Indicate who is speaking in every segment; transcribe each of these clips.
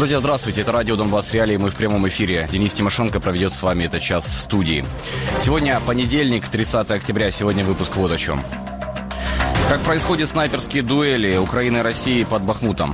Speaker 1: Друзья, здравствуйте. Это радио «Донбасс Реалии». Мы в прямом эфире. Денис Тимошенко проведет с вами этот час в студии. Сегодня понедельник, 30 октября. Сегодня выпуск вот о чем. Как происходят снайперские дуэли Украины и России под Бахмутом?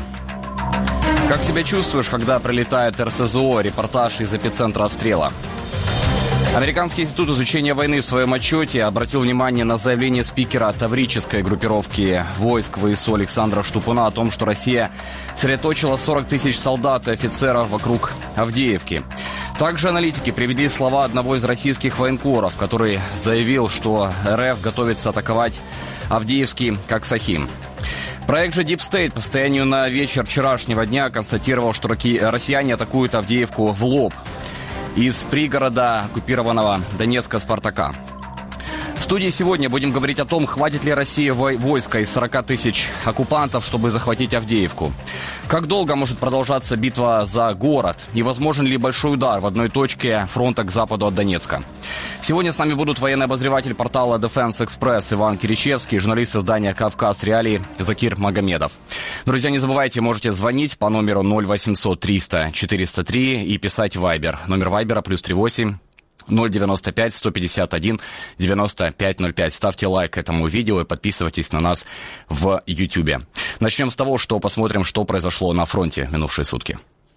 Speaker 1: Как себя чувствуешь, когда прилетает РСЗО? Репортаж из эпицентра обстрела. Американский институт изучения войны в своем отчете обратил внимание на заявление спикера таврической группировки войск ВСУ Александра Штупуна о том, что Россия сосредоточила 40 тысяч солдат и офицеров вокруг Авдеевки. Также аналитики привели слова одного из российских военкоров, который заявил, что РФ готовится атаковать Авдеевский как Сахим. Проект же Deep State по состоянию на вечер вчерашнего дня констатировал, что россияне атакуют Авдеевку в лоб из пригорода оккупированного Донецка «Спартака». В студии сегодня будем говорить о том, хватит ли России войска из 40 тысяч оккупантов, чтобы захватить Авдеевку. Как долго может продолжаться битва за город? И возможен ли большой удар в одной точке фронта к западу от Донецка? Сегодня с нами будут военный обозреватель портала Defense Express Иван Киричевский, журналист издания «Кавказ Реалии» Закир Магомедов. Друзья, не забывайте, можете звонить по номеру 0800 300 403 и писать в Viber. Номер Вайбера +38 095 151 9505. Ставьте лайк этому видео и подписывайтесь на нас в YouTube. Начнем с того, что посмотрим, что произошло на фронте в минувшие сутки.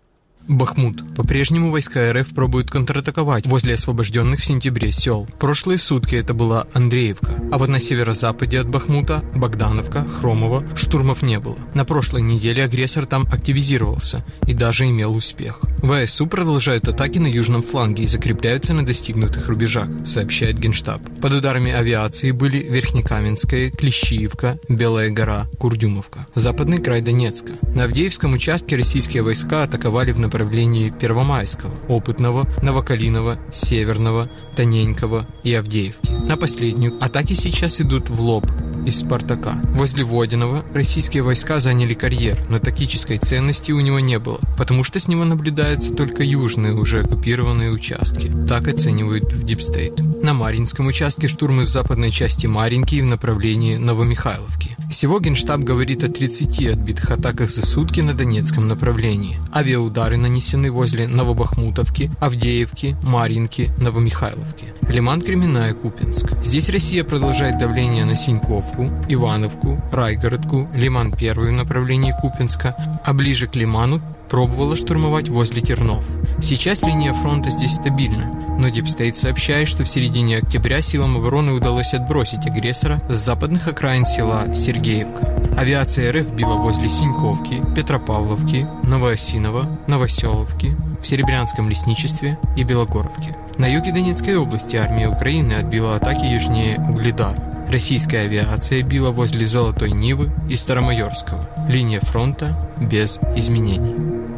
Speaker 2: Бахмут. По-прежнему войска РФ пробуют контратаковать возле освобожденных в сентябре сел. Прошлые сутки это была Андреевка, а вот на северо-западе от Бахмута, Богдановка, Хромово, штурмов не было. На прошлой неделе агрессор там активизировался и даже имел успех. ВСУ продолжают атаки на южном фланге и закрепляются на достигнутых рубежах, сообщает Генштаб. Под ударами авиации были Верхнекаменская, Клещиевка, Белая гора, Курдюмовка. Западный край Донецка. На Авдеевском участке российские войска атаковали в направлении Первомайского, Опытного, Новокалиного, Северного, Тоненького и Авдеевки. На последнюю атаки сейчас идут в лоб из Спартака. Возле Водяного российские войска заняли карьер, но тактической ценности у него не было, потому что с него наблюдаются только южные уже оккупированные участки. Так оценивают в Deep State. На Марьинском участке штурмы в западной части Марьинки и в направлении Новомихайловки. Всего Генштаб говорит о 30 отбитых атаках за сутки на Донецком направлении. Авиаудары нанесены возле Новобахмутовки, Авдеевки, Марьинки, Новомихайловки. Лиман-Кременная, Купинск. Здесь Россия продолжает давление на Синьковку, Ивановку, Райгородку, Лиман-1 в направлении Купинска, а ближе к Лиману пробовала штурмовать возле Тернов. Сейчас линия фронта здесь стабильна, но Deep State сообщает, что в середине октября силам обороны удалось отбросить агрессора с западных окраин села Сергеевка. Авиация РФ била возле Синьковки, Петропавловки, Новоосиново, Новоселовки, в Серебрянском лесничестве и Белогоровке. На юге Донецкой области армия Украины отбила атаки южнее Угледара. Российская авиация била возле Золотой Нивы и Старомайорского. Линия фронта без изменений.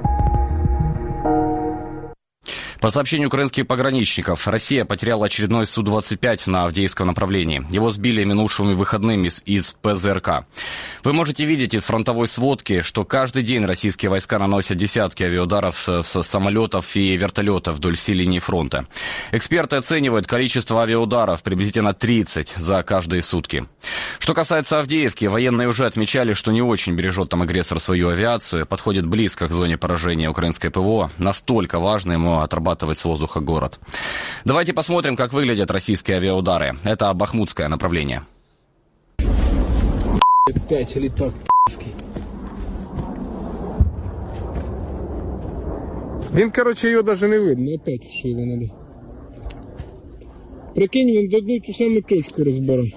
Speaker 1: По сообщению украинских пограничников, Россия потеряла очередной Су-25 на Авдеевском направлении. Его сбили минувшими выходными из ПЗРК. Вы можете видеть из фронтовой сводки, что каждый день российские войска наносят десятки авиаударов с самолетов и вертолетов вдоль всей линии фронта. Эксперты оценивают количество авиаударов приблизительно 30 за каждые сутки. Что касается Авдеевки, военные уже отмечали, что не очень бережет там агрессор свою авиацию, подходит близко к зоне поражения украинской ПВО. Настолько важно ему отрабатывать с воздуха город. Давайте посмотрим, как выглядят российские авиаудары. Это бахмутское направление.
Speaker 3: Опять летак п***ский. Він, короче, його даже не видно. Опять вшили надо. Прикинь, він до одну ту саму точку розбирав.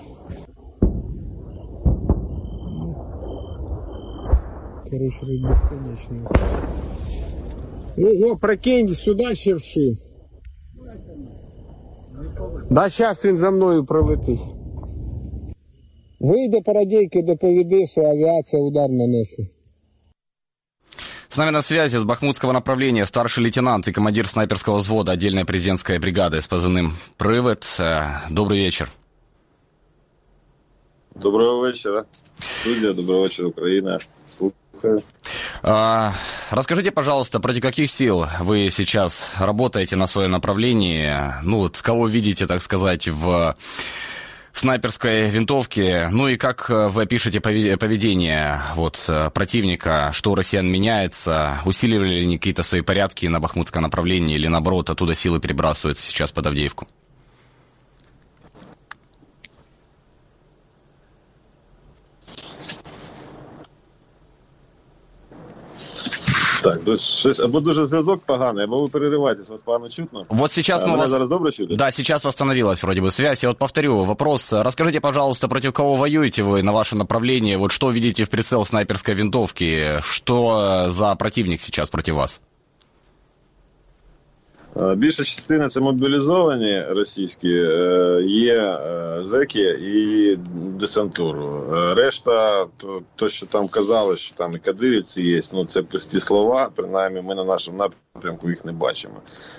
Speaker 3: Короче, бесконечно. Ого, прикинь, сюди ще вшив. Да, зараз він за мною пролетить. Вийде по радійки, доповіди, що авіація удар нанесла.
Speaker 1: С нами на связи с бахмутского направления старший лейтенант и командир снайперского взвода отдельной президентской бригады с позывным «Привет». Добрый вечер.
Speaker 4: Доброго вечера, студия, доброго вечера, Украина. Слушаю.
Speaker 1: Расскажите, пожалуйста, против каких сил вы сейчас работаете на своем направлении? Ну, вот с кого видите, так сказать, в снайперской винтовки. Ну и как вы опишете поведение противника, что у россиян меняется, усиливали ли они какие-то свои порядки на бахмутское направление или наоборот оттуда силы перебрасываются сейчас под Авдеевку?
Speaker 4: Так, щось або дуже зв'язок поганий, або ви перериваєтесь, вас погано чутно.
Speaker 1: Вот сейчас мы вас...
Speaker 4: зараз добре чути?
Speaker 1: Да, сейчас восстановилась вроде бы связь. Я повторю вопрос. Расскажите, пожалуйста, против кого воюете вы на ваше направление? Вот что видите в прицел снайперской винтовки? Что за противник сейчас против вас?
Speaker 4: Більша частина – це мобілізовані російські, є зеки і десантуру. Решта, то, що там казали, що там і кадирівці є, ну це пусті слова, принаймні ми на нашому напрямку їх не бачимо.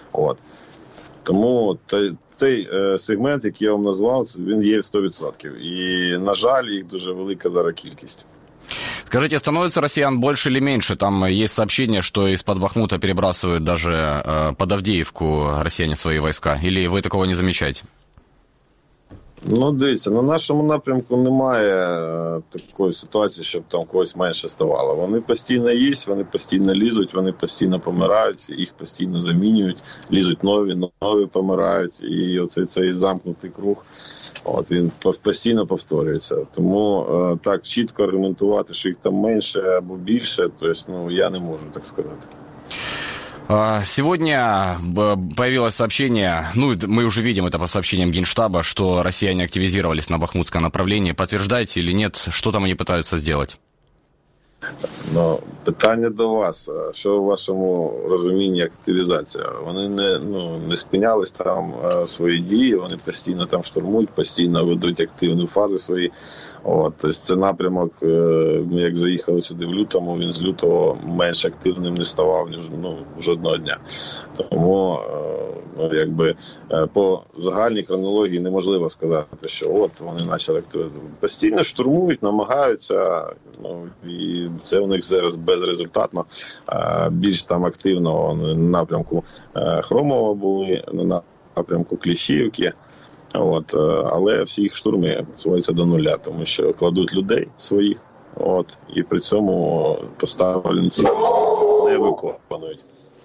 Speaker 4: Тому цей сегмент, який я вам назвав, він є в 100%. І, на жаль, їх дуже велика зараз кількість.
Speaker 1: Скажите, становится россиян больше или меньше? Там есть сообщение, что из-под Бахмута перебрасывают даже под Авдеевку россияне свои войска. Или вы такого не замечаете?
Speaker 4: Ну, дивіться, на нашому напрямку немає такої ситуації, щоб там когось менше ставало. Вони постійно є, вони постійно лізуть, вони постійно помирають, їх постійно замінюють, лізуть нові помирають. І оцей цей замкнутий круг, він постійно повторюється. Тому так чітко аргументувати, що їх там менше або більше, тобто, я не можу так сказати.
Speaker 1: Сегодня появилось сообщение, мы уже видим это по сообщениям Генштаба, что россияне активизировались на бахмутском направлении. Подтверждаете или нет? Что там они пытаются сделать?
Speaker 4: Питання до вас. Що в вашому розумінні активізація? Вони не спинялись там свої дії, вони постійно там штурмують, постійно ведуть активні фази свої. Тобто це напрямок, ми як заїхали сюди в лютому, він з лютого менш активним не ставав, ніж жодного дня. Тому по загальній хронології неможливо сказати, що вони почали активізувати. Постійно штурмують, намагаються, і це у них зараз безрезультатно. Більш там активно на напрямку Хромова були, на напрямку Кліщіївки. Але всі їх штурми зводяться до нуля, тому що кладуть людей своїх, і при цьому поставлені цілі не виконують.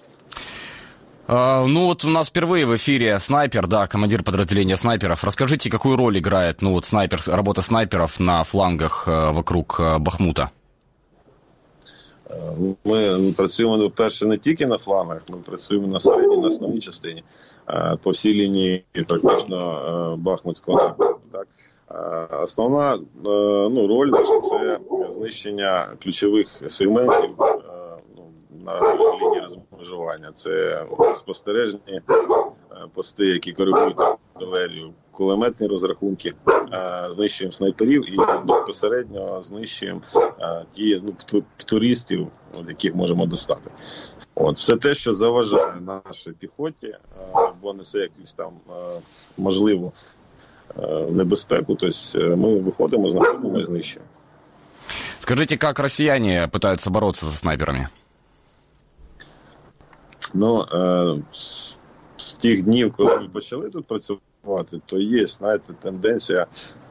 Speaker 1: У нас впервые в эфире снайпер, да, командир подразделения снайперов. Расскажите, какую роль играет, работа снайперов на флангах вокруг Бахмута?
Speaker 4: Ми працюємо, перше, не тільки на флангах, ми працюємо на середній, на основній частині, по всій лінії практично Бахмутського напрямку. Основна роль наша – це знищення ключових сегментів на лінії розмежування. Це спостережні пости, які коригують артилерію, кулеметні розрахунки, знищуємо снайперів і безпосередньо знищуємо ті туристів, яких можемо достати. Все те, що заважає нашій піхоті, або несе якусь там можливу небезпеку, тобто ми виходимо, знаходимо і знищуємо.
Speaker 1: Скажите, как россияне пытаются бороться со снайперами?
Speaker 4: З тих днів, коли ми почали тут працювати, то є, тенденція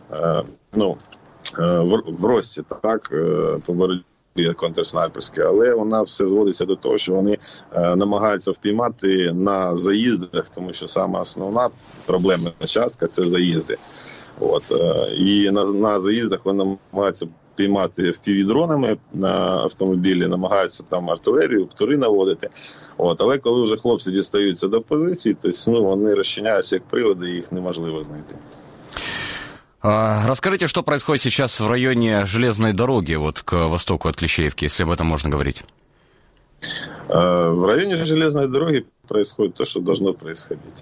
Speaker 4: в рості, по боротьбі контрснайперській, але вона все зводиться до того, що вони намагаються впіймати на заїздах, тому що сама основна проблемна частка – це заїзди. І на заїздах вони намагаються піймати FPV-дронами на автомобілі, намагаються там артилерію, птури наводити. Але коли вже хлопці дістаються до позиції, то вони розчиняються як приводи, і їх неможливо знайти.
Speaker 1: Расскажите, что происходит сейчас в районе железной дороги, к востоку от Клещеевки, если об этом можно говорить?
Speaker 4: В районе железной дороги происходит то, что должно происходить.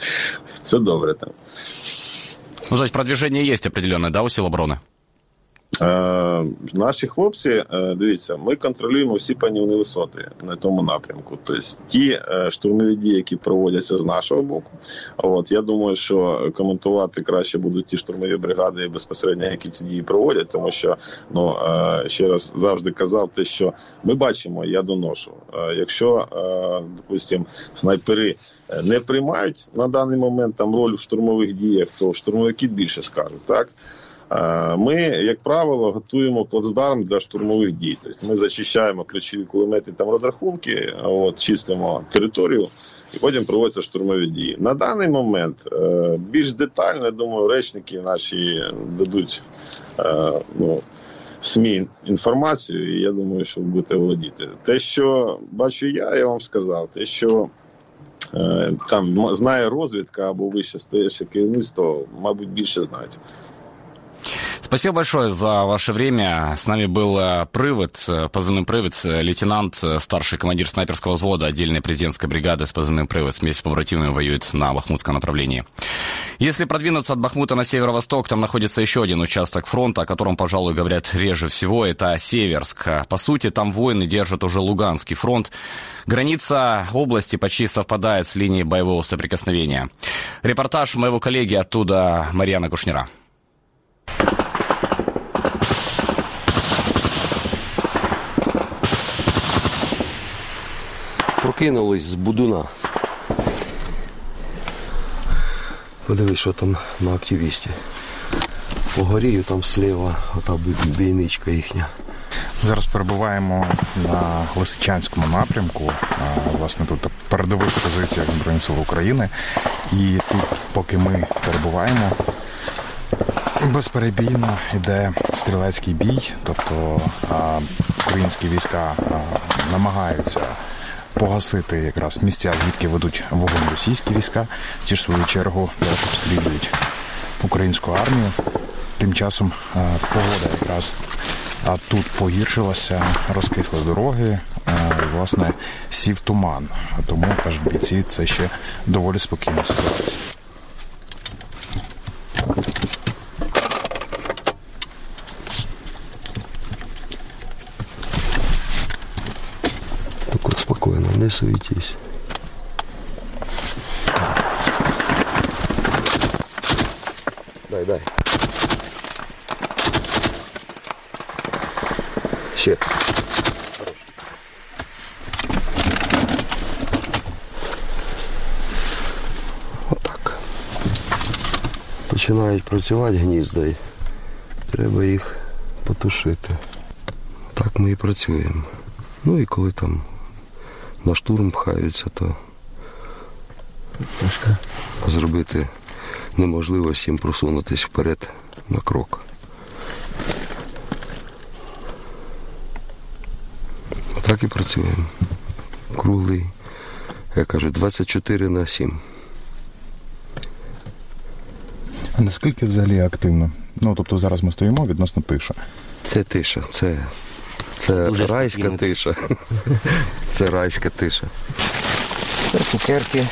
Speaker 4: Все добре там.
Speaker 1: Значит, продвижение есть определенное, да, у сил обороны?
Speaker 4: Наші хлопці, дивіться, ми контролюємо всі панівні висоти на тому напрямку. Тобто ті штурмові дії, які проводяться з нашого боку, я думаю, що коментувати краще будуть ті штурмові бригади безпосередньо, які ці дії проводять, тому що, ще раз завжди казав те, що ми бачимо, я доношу. Якщо, допустим, снайпери не приймають на даний момент там роль в штурмових діях, то штурмовики більше скажуть, так? Ми, як правило, готуємо плацдарм для штурмових дій. Тобто ми зачищаємо ключові кулемети, там розрахунки, чистимо територію і потім проводяться штурмові дії. На даний момент більш детально, я думаю, речники наші дадуть в СМІ інформацію, і я думаю, що ви будете володіти. Те, що бачу я вам сказав, те, що там знає розвідка або вище стояще керівництво, мабуть, більше знають.
Speaker 1: Спасибо большое за ваше время. С нами был Привод, позывным Привод, лейтенант, старший командир снайперского взвода отдельной президентской бригады с позывным Привод. Вместе с побратимами воюет на Бахмутском направлении. Если продвинуться от Бахмута на северо-восток, там находится еще один участок фронта, о котором, пожалуй, говорят реже всего. Это Северск. По сути, там воины держат уже Луганский фронт. Граница области почти совпадает с линией боевого соприкосновения. Репортаж моего коллеги оттуда Марьяна Кушнира.
Speaker 5: Прокинулись з будуна. Подивись, що там на активісті. Погорію там сліва, ота бійничка їхня.
Speaker 6: Зараз перебуваємо на Лисичанському напрямку, власне, тут передових позиціях Збройних сил України. І тут, поки ми перебуваємо, безперебійно йде стрілецький бій, тобто українські війська намагаються погасити якраз місця, звідки ведуть вогонь російські війська, ті ж в свою чергу обстрілюють українську армію. Тим часом погода якраз тут погіршилася, розкисли дороги, і, власне, сів туман. Тому, кажуть бійці, це ще доволі спокійна ситуація.
Speaker 5: Спокойно, не суетись. Дай. Ще. Отак. Починають працювати гнізда, і треба їх потушити. Так ми і працюємо. Ну і коли там на штурм пхаються, то зробити неможливо їм просунутися вперед на крок. Так і працюємо. Круглий, я кажу, 24/7.
Speaker 6: А наскільки взагалі активно? Тобто зараз ми стоїмо відносно тиша.
Speaker 5: Це тиша, це райська тиша. Це райська тиша. Це цукерки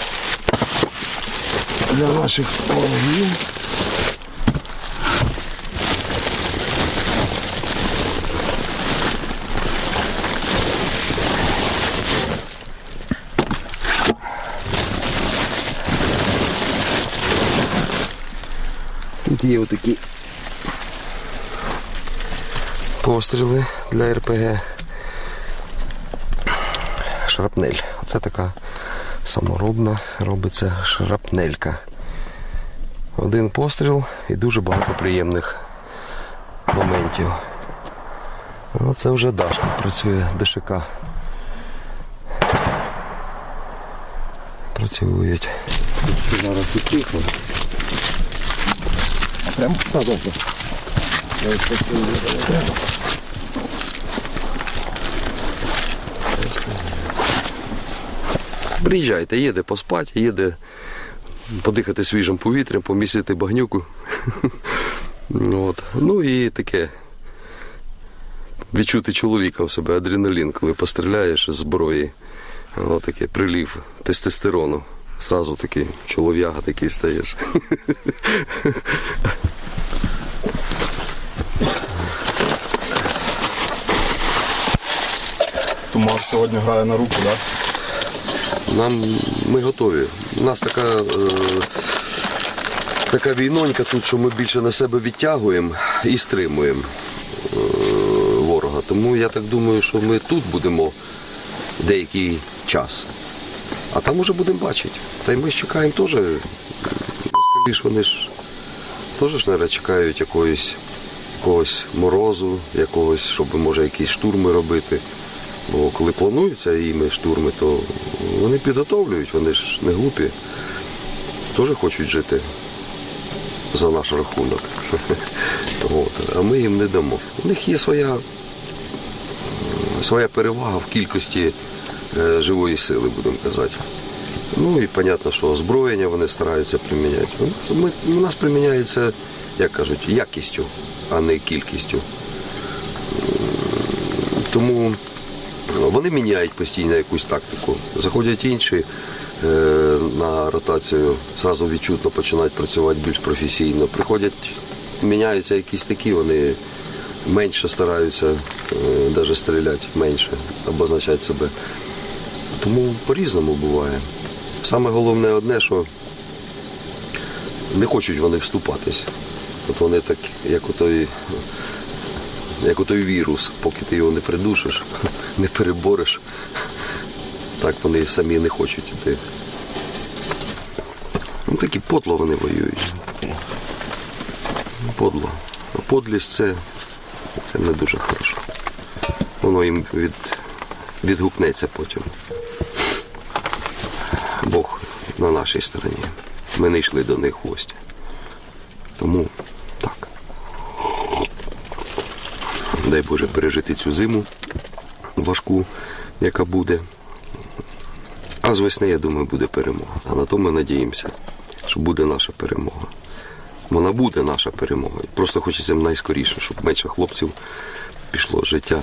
Speaker 5: для наших ворогів. Тут є отакі постріли для РПГ. Шрапнель. Оце така саморобна робиться шрапнелька. Один постріл і дуже багато приємних моментів. Оце вже Дашка працює, ДШК. Працюють. Зараз тут тихо. Прямо? Так, добре. Приїжджайте, їде поспати, їде подихати свіжим повітрям, помісити багнюку. Ну і таке, відчути чоловіка в себе, адреналін, коли постріляєш з зброї. Таке прилив тестостерону. Зразу такий чолов'яга такий стаєш.
Speaker 7: Туман сьогодні грає на руку, так?
Speaker 5: Ми готові. У нас така війнонька тут, що ми більше на себе відтягуємо і стримуємо ворога. Тому я так думаю, що ми тут будемо деякий час. А там уже будемо бачити. Та й ми ж чекаємо теж. Скоріше, вони ж теж, мабуть, чекають якогось морозу, щоб, може, якісь штурми робити. Бо коли плануються їми штурми, то вони підготовлюють, вони ж не глупі. Теж хочуть жити за наш рахунок. А ми їм не дамо. У них є своя перевага в кількості живої сили, будемо казати. Ну і зрозуміло, що озброєння вони стараються приміняти. У нас приміняється, як кажуть, якістю, а не кількістю. Тому вони міняють постійно якусь тактику. Заходять інші на ротацію, одразу відчутно починають працювати більш професійно. Приходять, міняються якісь такі, вони менше стараються навіть стріляти, менше, обозначати себе. Тому по-різному буває. Саме головне одне, що не хочуть вони вступатись. От вони так, як отой вірус, поки ти його не придушиш, не перебореш, так вони самі не хочуть йти. Ну, такі подло вони воюють. Подло. А подлість це не дуже хорошо. Воно їм відгукнеться потім. Бог на нашій стороні. Ми не йшли до них в гості. Тому так. Дай Боже пережити цю зиму важку, яка буде. А з весни, я думаю, буде перемога. А на то ми надіємося, що буде наша перемога. Вона буде наша перемога. Просто хочеться найскоріше, щоб менше хлопців пішло з життя.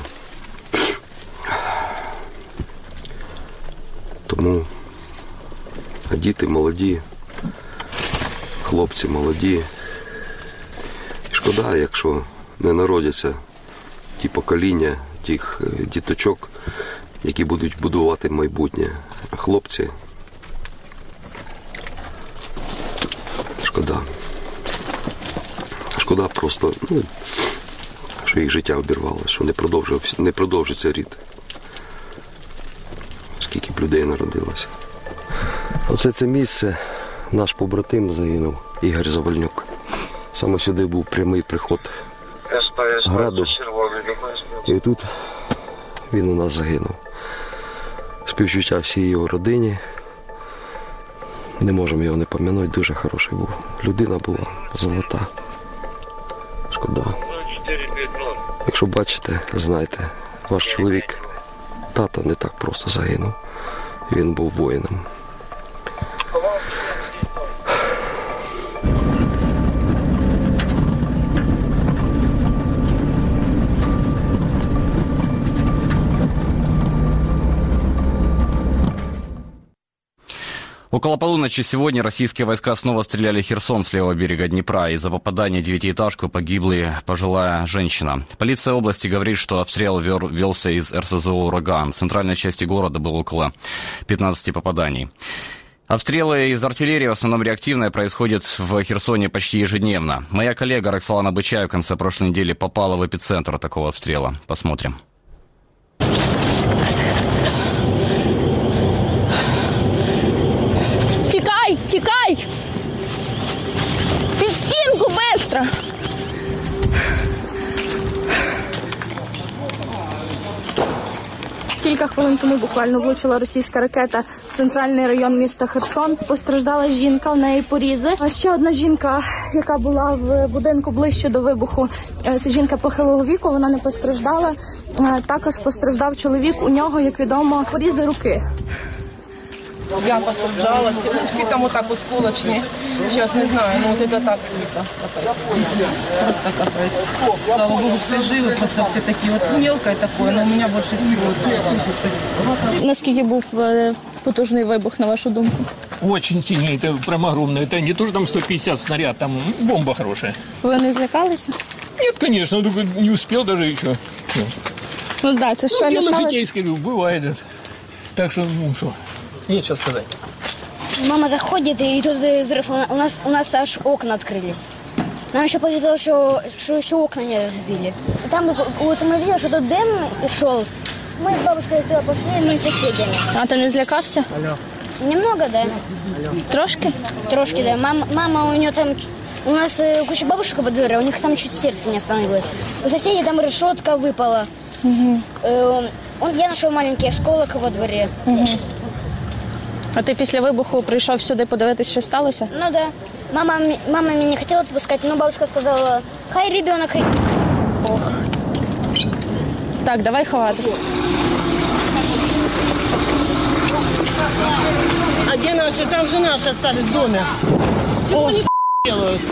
Speaker 5: Тому діти молоді, хлопці молоді. Шкода, якщо не народяться ті покоління, тих діточок, які будуть будувати майбутнє. А хлопці, шкода. Шкода просто, що їх життя обірвало, що не продовжиться рід. Скільки б людей народилося. Оце це місце наш побратим загинув, Ігор Завальнюк. Саме сюди був прямий приход граду. І тут він у нас загинув. Співчуття всій його родині. Не можемо його не пам'ятати, дуже хороший був. Людина була золота. Шкода. Якщо бачите, знайте, ваш чоловік, тато, не так просто загинув. Він був воїном.
Speaker 1: Около полуночи сегодня российские войска снова стреляли в Херсон с левого берега Днепра. Из-за попадания в девятиэтажку погибла пожилая женщина. Полиция области говорит, что обстрел велся из РСЗО «Ураган». В центральной части города было около 15 попаданий. Обстрелы из артиллерии, в основном реактивные, происходят в Херсоне почти ежедневно. Моя коллега Роксолана Бычаева в конце прошлой недели попала в эпицентр такого обстрела. Посмотрим.
Speaker 8: Тікай! Під стінку, быстро! Кілька хвилин тому буквально влучила російська ракета в центральний район міста Херсон. Постраждала жінка, в неї порізи. А ще одна жінка, яка була в будинку ближче до вибуху, це жінка похилого віку, вона не постраждала. Також постраждав чоловік, у нього, як відомо, порізи руки.
Speaker 9: Я постраждала, всі там отак осколочні. Зараз не знаю, ну от це так просто капець. Слава Богу, все живо, просто все такі от мелке таке, але у мене більше всього.
Speaker 8: Наскільки був потужний вибух, на вашу думку?
Speaker 10: Очень сильный, это прям огромный. Это не то, что там 150 снаряд, там бомба хорошая.
Speaker 8: Ви не злякалися?
Speaker 10: Нет, конечно, не успел даже еще.
Speaker 8: Ну да, це що не
Speaker 10: Дело
Speaker 8: сталося?
Speaker 10: житейское, бывает. Так что, ну что, нет что сказать.
Speaker 11: Мама заходит, и тут взрыв. У нас аж окна открылись. Нам еще повезло, что еще окна не разбили. И там вот мы видели, что тут дым шел. Мы с бабушкой туда пошли, ну и соседями.
Speaker 8: А ти не злякався?
Speaker 11: Немного, да.
Speaker 8: Трошки?
Speaker 11: Трошки, да. Мама у нее там... У нас куча бабушек во дворе, у них там чуть сердце не остановилось. У соседей там решетка выпала.
Speaker 8: Угу.
Speaker 11: Я нашел маленький осколок во дворе.
Speaker 8: Угу. А ти після вибуху прийшов сюди подивитись, що сталося?
Speaker 11: Ну да. Мама меня не хотела отпускать, но бабушка сказала, хай ребенок, хай.
Speaker 8: Ох. Так, давай ховатись.
Speaker 9: А где наши? Там же наши остались в доме. Чего они делают?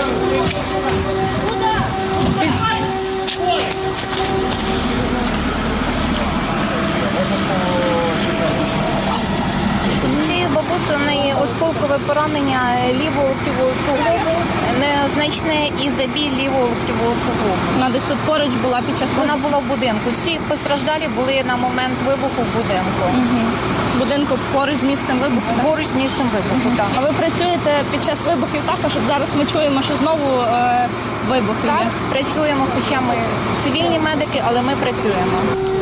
Speaker 12: Цієї бабусі в неї осколкове поранення лівого ліктьового суглобу, незначне і забій лівого ліктьового суглобу.
Speaker 8: Вона десь тут поруч була під час
Speaker 12: Вона була в будинку. Всі постраждалі були на момент вибуху в будинку.
Speaker 8: Угу. Будинку поруч з місцем вибуху?
Speaker 12: Поруч з місцем вибуху, так.
Speaker 8: А ви працюєте під час вибухів також? От зараз ми чуємо, що знову вибухи.
Speaker 12: Так, працюємо, хоча ми цивільні медики, але ми працюємо.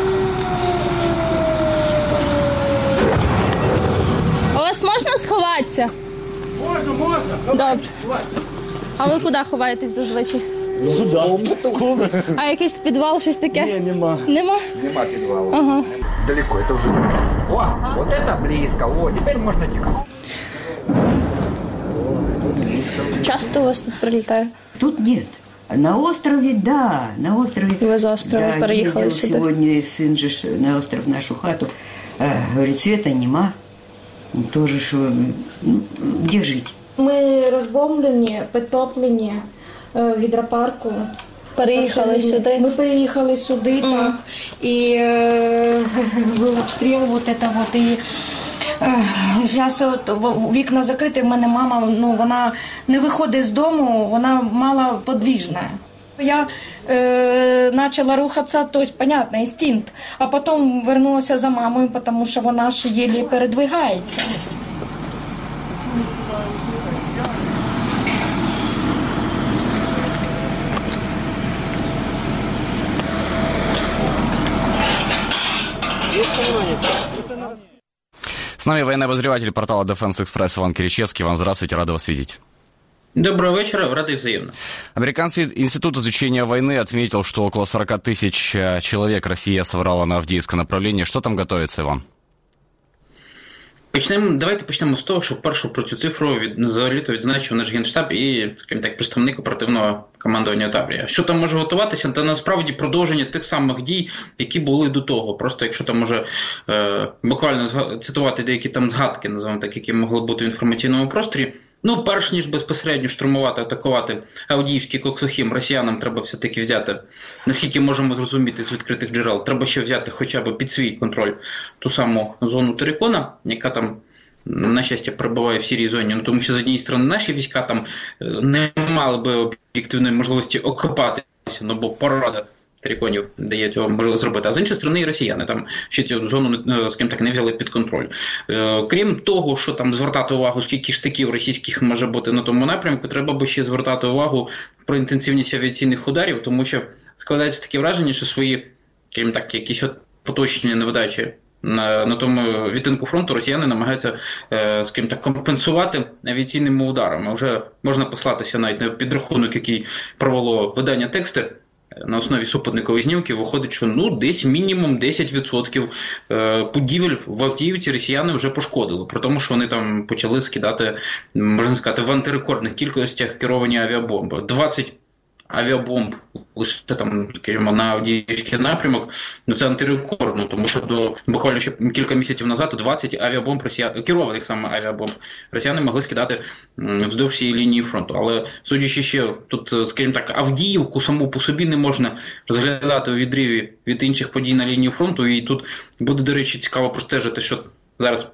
Speaker 8: У вас можна сховатися?
Speaker 13: Можна.
Speaker 8: Добре. А ви куди ховаєтесь зазвичай?
Speaker 13: Сюда.
Speaker 8: А якийсь підвал, щось таке?
Speaker 13: Ні, нема.
Speaker 8: Нема?
Speaker 13: Нема підвалу.
Speaker 8: Ага.
Speaker 13: Далеко, это уже... О, вот это близко. О, теперь можно тикать.
Speaker 8: Часто у вас тут прилітає?
Speaker 14: Тут нет. На острове, да, на острове.
Speaker 8: Вы за остров переехали сюда?
Speaker 14: Сегодня сын же на остров, в нашу хату. Говорит, света нема. Тоже что, где жить?
Speaker 8: Ми розбомблені, підтоплені в гідропарку. Переїхали сюди? Ми переїхали сюди, так. І був обстріл, вот это вот. І зараз вікна закриті, в мене мама, вона не виходить з дому, вона мало подвижна. Я почала рухатися, то есть, понятно, інстинкт. А потім вернулася за мамою, тому що вона ж єлі передвигається.
Speaker 1: С нами военный обозреватель портала Defense Express Иван Киричевский. Иван, здравствуйте, рады вас видеть.
Speaker 15: Доброго вечера, рады взаимно.
Speaker 1: Американский институт изучения войны отметил, что около 40 тысяч человек Россия собрала на Авдіївське направление. Что там готовится, Иван?
Speaker 15: Давайте почнемо з того, що першу про цю цифру взагалі-то відзначив наш Генштаб і, скажімо так, представник оперативного командування Таврія. Що там може готуватися? Це насправді продовження тих самих дій, які були до того. Просто якщо там може буквально цитувати деякі там згадки, називаємо так, які могли бути в інформаційному просторі. Перш ніж безпосередньо штурмувати, атакувати Авдіївський Коксохім, росіянам треба все-таки взяти, наскільки можемо зрозуміти з відкритих джерел, треба ще взяти хоча б під свій контроль ту саму зону Терекона, яка там, на щастя, перебуває в сірій зоні. Тому що, з однієї сторони, наші війська там не мали би об'єктивної можливості окопатися, бо порада Тереконів дає цього можливо зробити. А з іншої сторони, і росіяни там ще цю зону, скажімо так, не взяли під контроль. Крім того, що там звертати увагу, скільки штиків російських може бути на тому напрямку, треба би ще звертати увагу про інтенсивність авіаційних ударів, тому що складається таке враження, що свої, скажімо так, якісь поточні невдачі на тому відтинку фронту росіяни намагаються, скажімо так, компенсувати авіаційними ударами. Вже можна послатися навіть на підрахунок, який провело видання «Тексти», на основі супутникових знімків виходить, що десь мінімум 10% будівель в Авдіївці росіяни вже пошкодили. При тому, що вони там почали скидати, можна сказати, в антирекордних кількостях керовані авіабомби. 20 авіабомб лише там, скажімо, на Авдіївський напрямок, це антирекордно, тому що буквально ще кілька місяців назад 20 авіабомб керованих саме авіабомб росіяни могли скидати вздовж всієї лінії фронту. Але, судячи ще, тут, скажімо так, Авдіївку саму по собі не можна розглядати у відриві від інших подій на лінії фронту, і тут буде, до речі, цікаво простежити, що зараз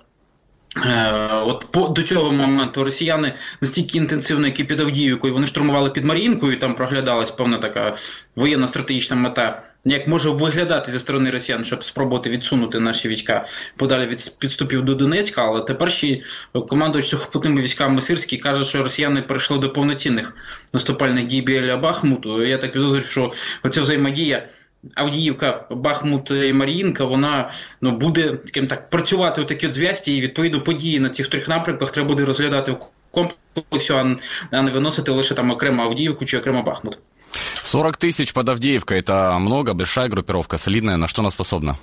Speaker 15: до цього моменту росіяни настільки інтенсивно, як і під Авдіївкою, вони штурмували під Мар'їнкою, і там проглядалась певна така воєнно-стратегічна мета як може виглядати зі сторони росіян, щоб спробувати відсунути наші війська подалі від підступів до Донецька, але тепер ще командувач сухопутними військами Сирський каже, що росіяни перейшли до повноцінних наступальних дій біля Бахмуту. Я так підозрюю, що оця взаємодія Авдіївка, Бахмут і Мар'їнка, вона буде таким так працювати у такій зв'язці, і відповідно події на цих трьох напрямках треба буде розглядати в комплексі, а не виносити лише там окремо Авдіївку чи окремо Бахмут.
Speaker 1: 40 тысяч под Авдеевкой – это много, большая группировка, солидная. На что она способна?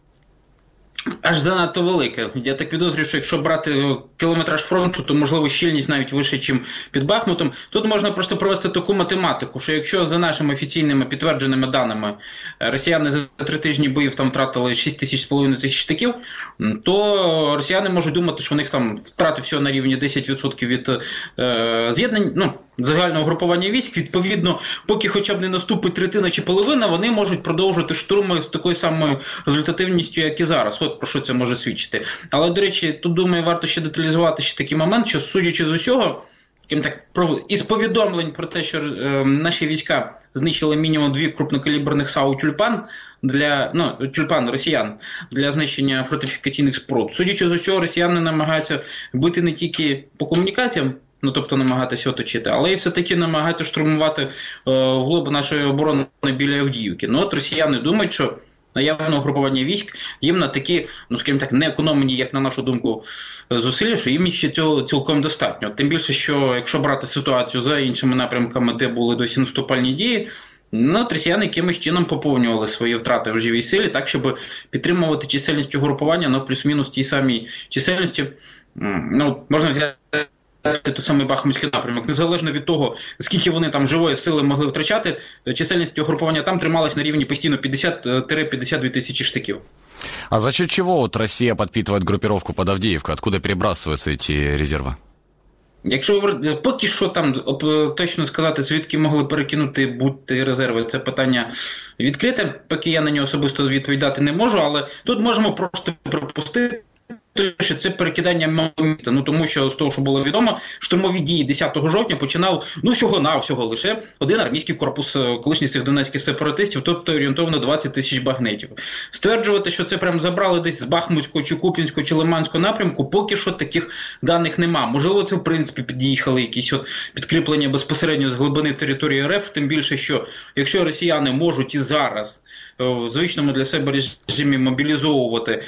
Speaker 15: Аж занадто велике. Я так підозрюю, що якщо брати кілометраж фронту, то, можливо, щільність навіть вище, ніж під Бахмутом. Тут можна просто провести таку математику, що якщо за нашими офіційними підтвердженими даними росіяни за 3 тижні боїв там втратили 6,5 тисяч штиків, то росіяни можуть думати, що у них там втрати всього на рівні 10% від з'єднань, загального групування військ. Відповідно, поки хоча б не наступить третина чи половина, вони можуть продовжувати штурми з такою самою результативністю, як і зараз. От про що це може свідчити. Але, до речі, тут, думаю, варто ще деталізувати ще такий момент, що, судячи з усього, із повідомлень про те, що наші війська знищили мінімум 2 крупнокаліберних САУ «Тюльпан», «Тюльпан» росіян для знищення фортифікаційних споруд. Судячи з усього, росіяни намагаються бити не тільки по комунікаціям, тобто намагатися оточити, але і все-таки намагаються штурмувати вглиб нашої оборони біля Авдіївки. От росіяни думають, що наявного групування військ їм на такі, скажімо так, не економлені, як на нашу думку, зусилля, що їм ще цього цілком достатньо. Тим більше, що якщо брати ситуацію за іншими напрямками, де були досі наступальні дії, росіяни якимось чином поповнювали свої втрати в живій силі, так, щоб підтримувати чисельність угрупування, плюс-мінус тій самій чисельності. Можна взяти той самий Бахмутський напрямок. Незалежно від того, скільки вони там живої сили могли втрачати, чисельність угруповання там трималась на рівні постійно 50-52 тисячі штиків.
Speaker 1: А за счет чего вот Россия подпитывает группировку под Авдеевкой? Откуда перебрасываются эти резервы?
Speaker 15: Якщо поки що там точно сказати, звідки могли перекинути будь-то резерви, це питання відкрите, поки я на нього особисто відповідати не можу, але тут можемо просто припустити, що це перекидання міста. Тому що з того, що було відомо, штурмові дії 10 жовтня починав всього-навсього лише один армійський корпус колишніх цих донецьких сепаратистів, тобто орієнтовно 20 тисяч багнетів. Стверджувати, що це прям забрали десь з Бахмутського, чи Куп'янського, чи Лиманського напрямку, поки що таких даних нема. Можливо, це в принципі під'їхали якісь підкріплення безпосередньо з глибини території РФ, тим більше, що якщо росіяни можуть і зараз в звичному для себе режимі мобілізовувати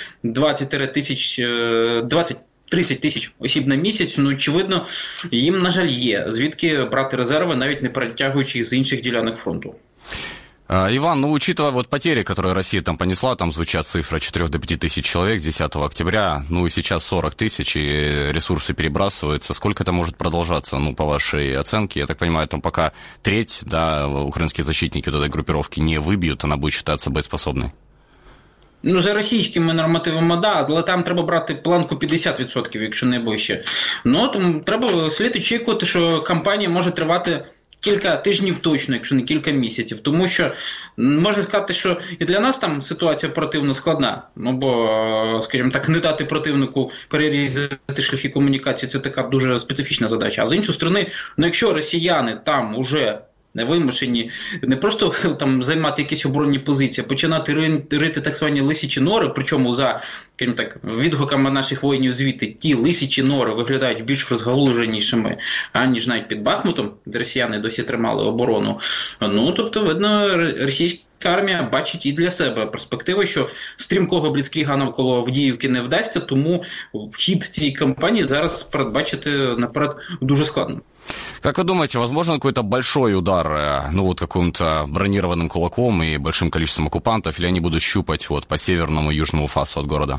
Speaker 15: 20-30 тисяч осіб на місяць, очевидно, їм, на жаль, є. Звідки брати резерви, навіть не перетягуючи їх з інших ділянок фронту.
Speaker 1: Иван, учитывая потери, которые Россия там понесла, там звучат цифры 4 до 5 тысяч человек 10 октября, и сейчас 40 тысяч, и ресурсы перебрасываются. Сколько это может продолжаться, по вашей оценке? Я так понимаю, там пока треть, украинские защитники этой группировки не выбьют, она будет считаться боеспособной.
Speaker 15: За російськими нормативами, але там треба брати планку 50%, якщо не вище. Тому треба слід очікувати, що кампанія може тривати кілька тижнів точно, якщо не кілька місяців. Тому що можна сказати, що і для нас там ситуація оперативно складна. Бо, скажімо так, не дати противнику перерізати шляхи комунікації – це така дуже специфічна задача. А з іншої сторони, якщо росіяни там уже не вимушені не просто там займати якісь оборонні позиції, а починати рити так звані лисячі нори, причому за, скажімо так, відгуками наших воїнів звідти, ті лисячі нори виглядають більш розгалуженішими, аніж навіть під Бахмутом, де росіяни досі тримали оборону. Тобто, видно, російська армія бачить і для себе перспективи, що стрімкого бліцкріга навколо Авдіївки не вдасться, тому хід цієї кампанії зараз передбачити наперед дуже складно.
Speaker 1: Как вы думаете, возможно какой-то большой удар, каким-то бронированным кулаком и большим количеством оккупантов, или они будут щупать по северному и южному фасу от города?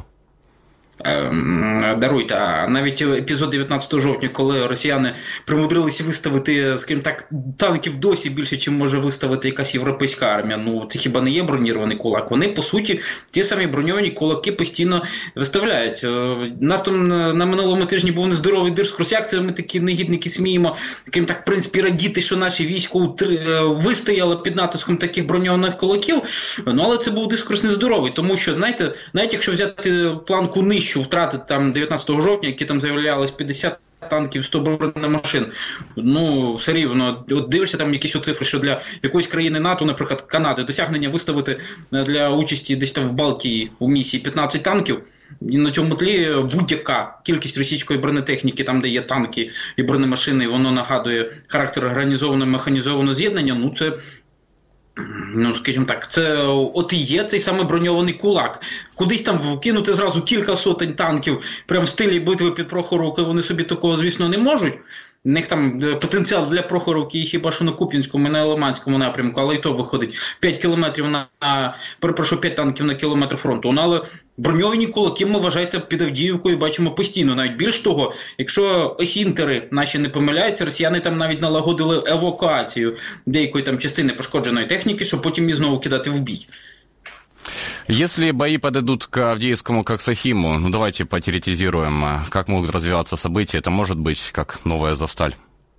Speaker 15: Даруйте, а навіть епізод 19 жовтня, коли росіяни примудрилися виставити, скажімо так, танків досі більше, чим може виставити якась європейська армія, це хіба не є бронірований кулак? Вони, по суті, ті самі броньовані кулаки постійно виставляють. Нас там на минулому тижні був нездоровий дискурс, як це ми такі негідники сміємо, таким так, в принципі, радіти, що наші військо вистояли під натиском таких броньованих кулаків, але це був дискурс нездоровий, тому що, знаєте, навіть якщо взяти планку нижчу, втрати там 19 жовтня, які там заявлялись 50 танків, 100 бронемашин. Ну, все рівно, от дивишся там якісь цифри, що для якоїсь країни НАТО, наприклад, Канади, досягнення виставити для участі десь там в Балтії у місії 15 танків, і на цьому тлі будь-яка кількість російської бронетехніки, там де є танки і бронемашини, воно нагадує характер організованого механізованого з'єднання, ну це, ну скажімо так, це от і є цей саме броньований кулак. Кудись там вкинути зразу кілька сотень танків, прямо в стилі битви під Прохоровкою, вони собі такого, звісно, не можуть. У них там потенціал для Прохоровки і хіба що на Куп'янському, на Лиманському напрямку, але і то виходить 5 кілометрів перепрошую, 5 танків на кілометр фронту. Ну, але броньовані кулаки, ми, вважайте, під Авдіївкою бачимо постійно. Навіть більш того, якщо осінтери наші не помиляються, росіяни там навіть налагодили евакуацію деякої там частини пошкодженої техніки, щоб потім її знову кидати в бій.
Speaker 1: Если бои подойдут к Авдеевскому Коксахиму, ну давайте потеоретизируем, как могут развиваться события. Это может быть как новая Азовсталь?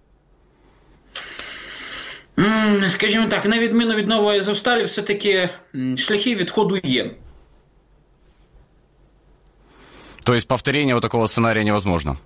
Speaker 15: Скажімо так, на відміну від нової Азовсталі, все-таки шляхи відходу є.
Speaker 1: То есть повторение вот такого сценария невозможно?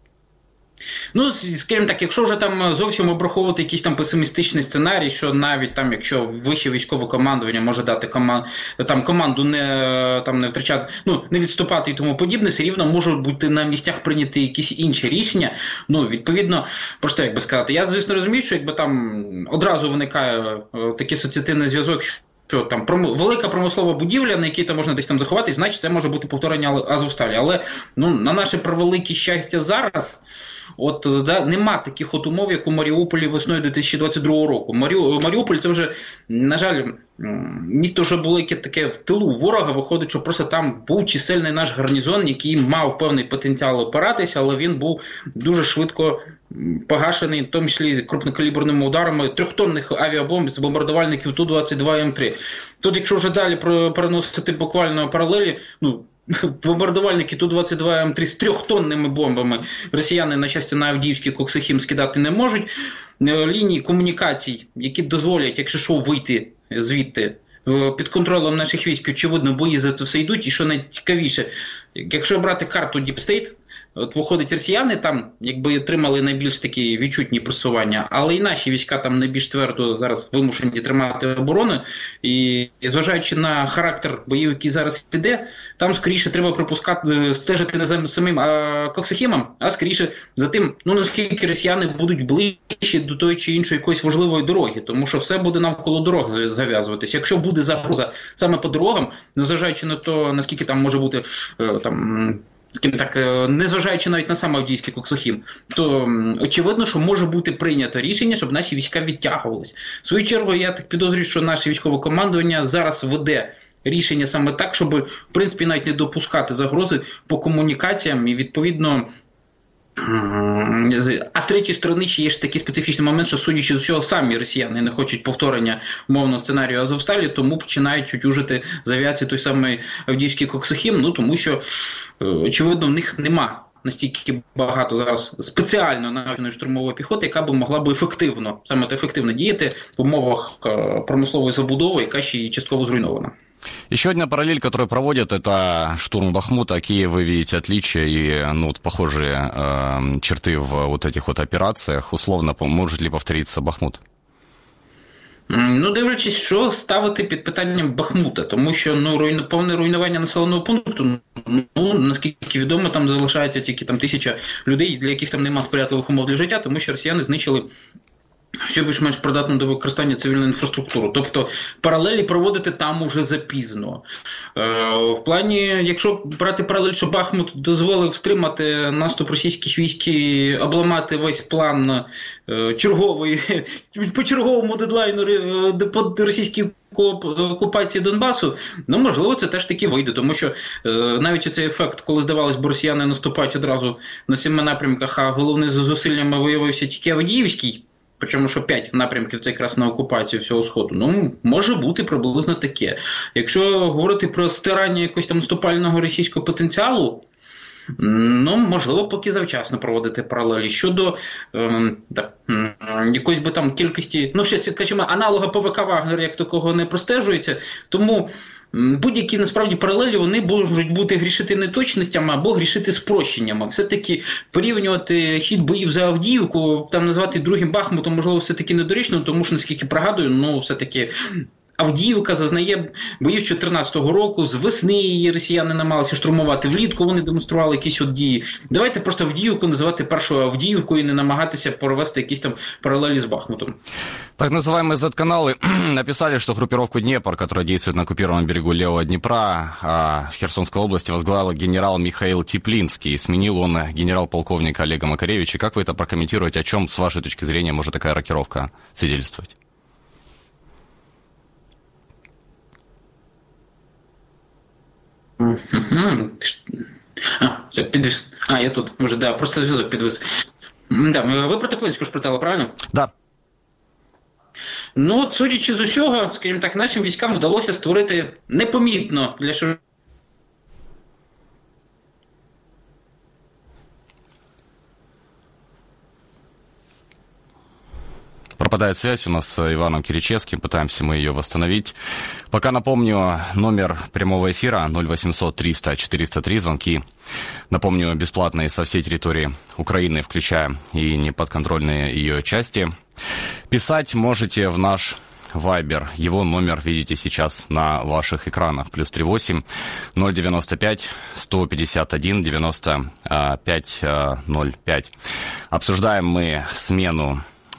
Speaker 15: Ну, скажімо так, якщо вже там зовсім обраховувати якийсь там песимістичний сценарій, що навіть там, якщо вище військове командування може дати команду не втрачати, ну, не відступати і тому подібне, все рівно можуть бути на місцях прийняті якісь інші рішення. Ну, відповідно, просто як би сказати, я, звісно, розумію, що якби там одразу виникає такий асоціативний зв'язок, що там велика промислова будівля, на якій там можна десь там заховатись, значить це може бути повторення Азовсталі. Але ну, на наше превелике щастя зараз нема таких от умов, як у Маріуполі весною 2022 року. Маріуполь це вже, на жаль, місто вже було таке в тилу ворога, виходить, що просто там був чисельний наш гарнізон, який мав певний потенціал опиратися, але він був дуже швидко погашений, в тому числі крупнокаліберними ударами 3-тонних авіабомб з бомбардувальників Ту-22М3. Тут, якщо вже далі переносити буквально паралелі, ну, бомбардувальники Ту-22М3 з 3-тонними бомбами росіяни, на щастя, на Авдіївський Коксахім скидати не можуть. Лінії комунікацій, які дозволять, якщо що, вийти звідти під контролем наших військ, очевидно, бої за це все йдуть. І що найцікавіше, якщо брати карту Deep State, от виходить, росіяни там якби отримали найбільш такі відчутні просування, але і наші війська там найбільш твердо зараз вимушені тримати оборону. І зважаючи на характер боїв, який зараз іде, там скоріше треба стежити не за самим Коксахімом, а скоріше за тим, ну наскільки росіяни будуть ближче до тої чи іншої якоїсь важливої дороги, тому що все буде навколо дорог зав'язуватися. Якщо буде загроза саме по дорогам, незважаючи на то, наскільки там може бути там, так, незважаючи навіть на сам Авдіївський Коксахім, то очевидно, що може бути прийнято рішення, щоб наші війська відтягувались. В свою чергу, я так підозрюю, що наше військове командування зараз веде рішення саме так, щоб, в принципі, навіть не допускати загрози по комунікаціям і, відповідно, а з третьої сторони ще є ж такий специфічний момент, що, судячи з усього, самі росіяни не хочуть повторення умовного сценарію Азовсталі, тому починають тютюжити з авіації той самий Авдіївський Коксахім, ну тому що, очевидно, в них нема настільки багато зараз спеціально навченої штурмової піхоти, яка б могла б ефективно діяти в умовах промислової забудови, яка ще й частково зруйнована.
Speaker 1: Еще одна параллель, которую проводят, это штурм Бахмута. Какие вы видите отличия и похожие черты в вот этих вот операциях? Условно, может ли повториться Бахмут?
Speaker 15: Ну, дивлячись, що ставити під питанням Бахмута, тому що повне руйнування населеного пункту, наскільки відомо, там залишається тільки 1000 людей, для яких там немає сприятливих умов для життя, тому що росіяни знищили всю більш-менш придатну до використання цивільну інфраструктуру. Тобто паралелі проводити там уже запізно. В плані, якщо брати паралель, що Бахмут дозволив стримати наступ російських військ і обламати весь план черговий, по черговому дедлайну по російській окупації Донбасу, можливо, це теж таки вийде, тому що навіть оцей ефект, коли здавалось, бо росіяни наступають одразу на 7 напрямках, а головним зусиллями виявився тільки Авдіївський, причому, що 5 напрямків – це якраз на окупацію всього Сходу. Може бути приблизно таке. Якщо говорити про стирання якогось там наступального російського потенціалу, можливо, поки завчасно проводити паралелі. Щодо якоїсь би там кількості, ще, скажімо, аналога ПВК Вагнера як такого не простежується, тому будь-які, насправді, паралелі, вони можуть бути грішити неточностями або грішити спрощеннями. Все-таки порівнювати хід боїв за Авдіївку, там назвати другим Бахмутом, можливо, все-таки недоречно, тому що, наскільки пригадую, все-таки Авдіївка зазнає боїв з 14-го року, з весни її росіяни намагалися штурмувати, влітку вони демонстрували якісь дії. Давайте просто Авдіївку називати першою Авдіївкою і не намагатися провести якісь там параллели с Бахмутом.
Speaker 1: Так называемые Z-каналы написали, что группировку «Днепр», которая действует на оккупированном берегу Левого Днепра, в Херсонской области возглавил генерал Михаил Теплинский. Сменил он генерал-полковника Олега Макаревича. Как вы это прокомментируете? О чем, с вашей точки зрения, может такая рокировка свидетельствовать?
Speaker 15: Я тут, може, да, просто зв'язок підвис. Да, ви про Теплинську ж питали, правильно?
Speaker 1: Да.
Speaker 15: Ну, судячи з усього, скажімо так, нашим військам вдалося створити непомітно для
Speaker 1: Пропадает связь у нас с Иваном Киричевским, пытаемся мы ее восстановить. Пока напомню, номер прямого эфира 0800 300 403, звонки, напомню, бесплатные со всей территории Украины, включая и неподконтрольные ее части. Писать можете в наш Вайбер. Его номер видите сейчас на ваших экранах. +38 095 151 95 05. Обсуждаем мы смену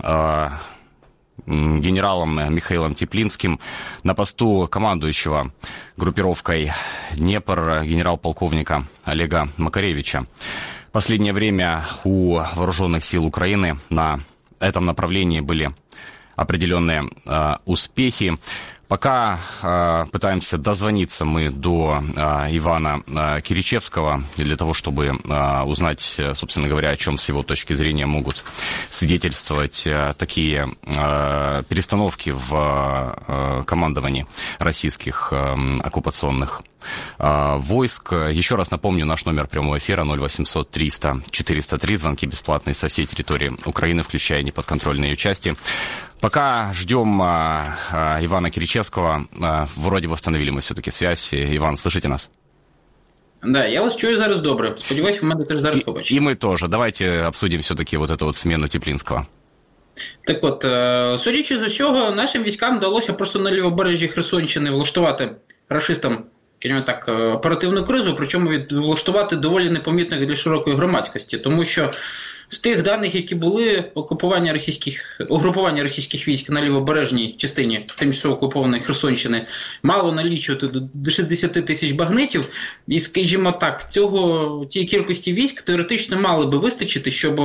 Speaker 1: генералом Михаилом Теплинским на посту командующего группировкой «Днепр» генерал-полковника Олега Макаревича. В последнее время у вооруженных сил Украины на этом направлении были определенные успехи. Пока пытаемся дозвониться мы до Ивана Киричевского для того, чтобы узнать, собственно говоря, о чем с его точки зрения могут свидетельствовать такие перестановки в командовании российских оккупационных войск. Еще раз напомню, наш номер прямого эфира 0800 300 403, звонки бесплатные со всей территории Украины, включая неподконтрольные ее части. Пока ждем Ивана Киричевского, вроде восстановили мы все-таки связь. Иван, слышите нас?
Speaker 15: Да, я вас чую зараз добре. Сподіваюсь, ви мене теж зараз побачите.
Speaker 1: И мы тоже. Давайте обсудим все-таки вот эту вот смену Теплинского.
Speaker 15: Так от, судячи з усього, нашим військам вдалося просто на лівобережжі Херсонщини влаштувати рашистам, скажімо так, оперативну кризу, причому влаштувати доволі непомітно для широкої громадськості, тому що з тих даних, які були, угрупування російських військ на лівобережній частині тимчасово окупованої Херсонщини мало налічувати до 60 тисяч багнетів, і, скажімо так, цієї кількості військ теоретично мало би вистачити, щоб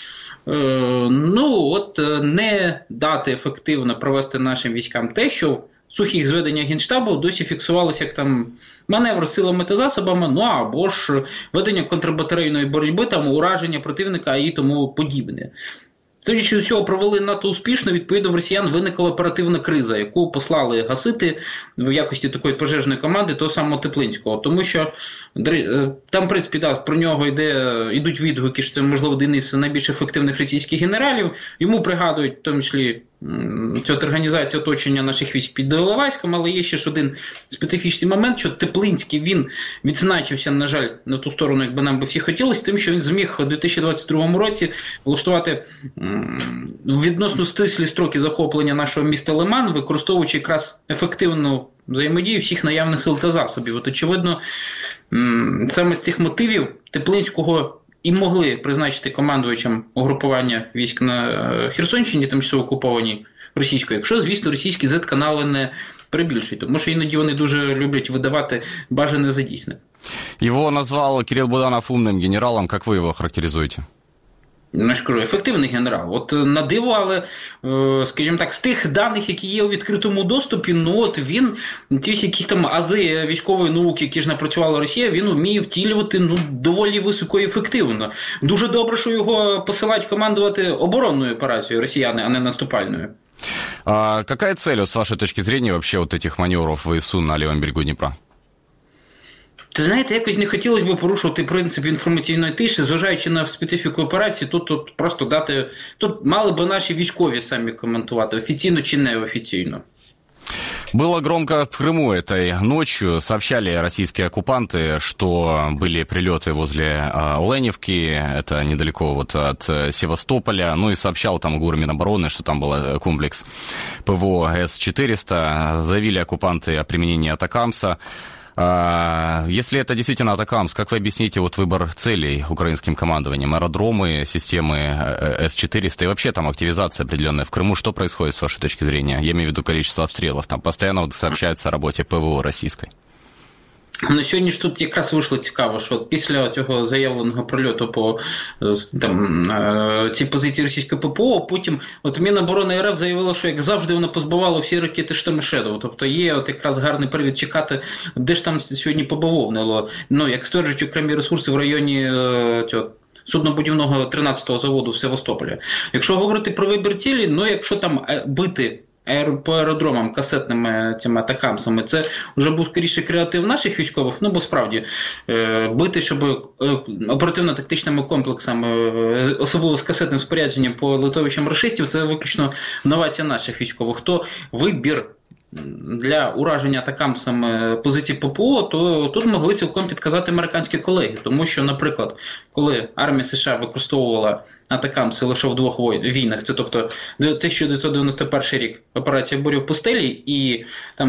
Speaker 15: не дати ефективно провести нашим військам те, що в сухих зведеннях Генштабу досі фіксувалося як там маневр силами та засобами, або ж ведення контрбатарейної боротьби, там ураження противника і тому подібне. Судячи з усього, провели надто успішно, відповідно в росіян виникла оперативна криза, яку послали гасити в якості такої пожежної команди того самого Теплинського. Тому що там, в принципі, про нього йдуть відгуки, що це, можливо, один із найбільш ефективних російських генералів. Йому пригадують, в тому числі, цю організацію оточення наших військ під Іловайськом, але є ще ж один специфічний момент, що Теплинський, він відзначився, на жаль, на ту сторону, якби нам би всі хотілося, тим, що він зміг у 2022 році влаштувати відносно стислі строки захоплення нашого міста Лиман, використовуючи якраз ефективну взаємодію всіх наявних сил та засобів. От, очевидно, саме з цих мотивів Теплинського і могли призначити командувачем угрупування військ на Херсонщині, тимчасово окупованій російською, якщо, звісно, російські Z-канали не перебільшують, тому що іноді вони дуже люблять видавати бажане за дійсне.
Speaker 1: Его назвал Кирилл Буданов умным генералом. Как вы его характеризуете?
Speaker 15: Я ж кажу, ефективний генерал. От на диво, але, скажімо так, з тих даних, які є у відкритому доступі, він, ті якісь там ази військової науки, які ж напрацювала Росія, він вміє втілювати доволі високо і ефективно. Дуже добре, що його посилають командувати оборонною операцією росіяни, а не наступальною.
Speaker 1: Какая цель, с вашей точки зрения, вообще вот этих маневров ВСУ на левом берегу Днепра?
Speaker 15: Ти знаєте, якось не хотілося б порушувати принцип інформаційної тиші, зважаючи на специфіку операції, тут просто дати, тут мали б наші військові самі коментувати, офіційно чи неофіційно.
Speaker 1: Было громко в Крыму этой ночью. Сообщали российские оккупанты, что были прилеты возле Оленевки, это недалеко вот от Севастополя. Ну и сообщал там ГУР Минобороны, что там был комплекс ПВО С-400. Заявили оккупанты о применении атакамса. Если это действительно атакамс, как вы объясните вот выбор целей украинским командованием? Аэродромы, системы С-400 и вообще там активизация определенная в Крыму. Что происходит с вашей точки зрения? Я имею в виду количество обстрелов. Там постоянно сообщается о роботі ПВО російської.
Speaker 15: Ну, сьогодні ж тут якраз вийшло цікаво, що після цього заявленого прильоту по цій позиції російської ППО, потім от Міноборони РФ заявило, що як завжди воно позбивало всі ракети Storm Shadow. Тобто є от якраз гарний привід чекати, де ж там сьогодні побавовнило. Ну, як стверджують окремі ресурси в районі цього суднобудівного 13-го заводу в Севастополі. Якщо говорити про вибір цілі, ну якщо там бити по аеродромам касетними цими атакамсами, це вже був скоріше креатив наших військових, ну бо справді бити, щоб оперативно-тактичними комплексами, особливо з касетним спорядженням по литовищам рашистів, це виключно новація наших військових. То вибір для ураження атакамсами позиції ППО, то тут могли цілком підказати американські колеги. Тому що, наприклад, коли армія США використовувала атакамси лише в двох війнах, це тобто 1991 рік операція «Буря в пустелі» і там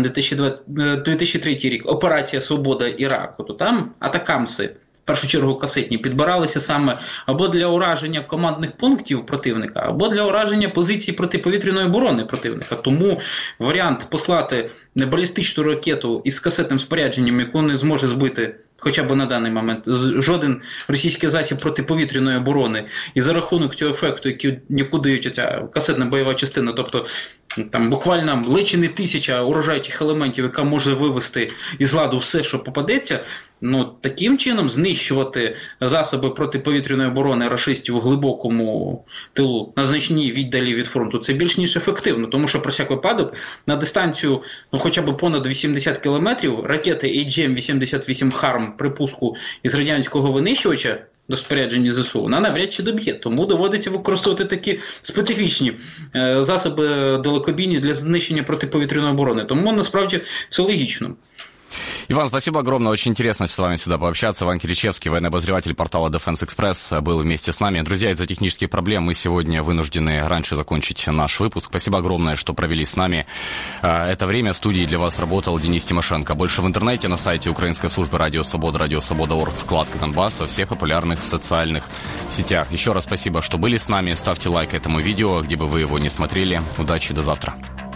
Speaker 15: 2003 рік операція «Свобода Іраку», то там атакамси, в першу чергу касетні, підбиралися саме або для ураження командних пунктів противника, або для ураження позицій протиповітряної оборони противника. Тому варіант послати балістичну ракету із касетним спорядженням, яку не зможе збити хоча б на даний момент жоден російський засіб протиповітряної оборони, і за рахунок цього ефекту, яку дають ця касетна бойова частина, тобто там буквально личини 1000 уражаючих елементів, яка може вивести із ладу все, що попадеться, ну таким чином знищувати засоби протиповітряної оборони рашистів у глибокому тилу на значній віддалі від фронту, це більш ніж ефективно, тому що про всяк випадок на дистанцію, ну хоча б понад 80 кілометрів ракети AGM-88 «Харм» при пуску із радянського винищувача до спорядження ЗСУ, вона навряд чи доб'є. Тому доводиться використовувати такі специфічні засоби далекобійні для знищення протиповітряної оборони. Тому насправді все логічно.
Speaker 1: Иван, спасибо огромное. Очень интересно с вами всегда пообщаться. Иван Киричевский, военный обозреватель портала Defense Express, был вместе с нами. Друзья, из-за технических проблем мы сегодня вынуждены раньше закончить наш выпуск. Спасибо огромное, что провели с нами это время. В студии для вас работал Денис Тимошенко. Больше в интернете на сайте украинской службы Радио Свобода, радиосвобода.орг, вкладка «Донбасс» во всех популярных социальных сетях. Еще раз спасибо, что были с нами. Ставьте лайк этому видео, где бы вы его не смотрели. Удачи, до завтра.